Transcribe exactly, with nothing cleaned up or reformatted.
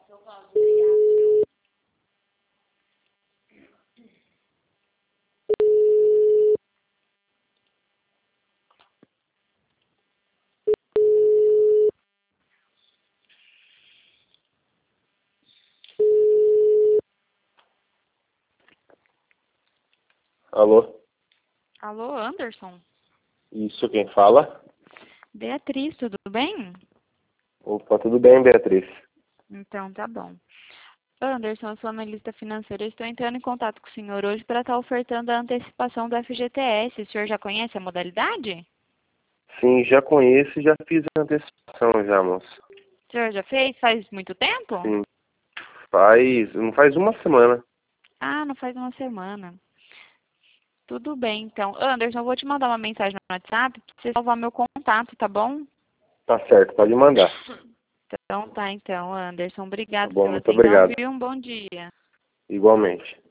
Seu Cláudio, obrigado. Alô? Alô, Anderson? Isso, quem fala? Beatriz, tudo bem? Opa, tudo bem, Beatriz? Então, tá bom. Anderson, eu sou analista financeira. Eu estou entrando em contato com o senhor hoje para estar ofertando a antecipação do F G T S. O senhor já conhece a modalidade? Sim, já conheço e já fiz a antecipação já, moço. O senhor já fez? Faz muito tempo? Sim, faz, não faz uma semana. Ah, não faz uma semana. Tudo bem, então. Anderson, eu vou te mandar uma mensagem no WhatsApp para você salvar meu contato, tá bom? Tá certo, pode mandar. Então tá, então, Anderson. Tá Obrigado bom, pela muito atenção obrigado. e um bom dia. Igualmente.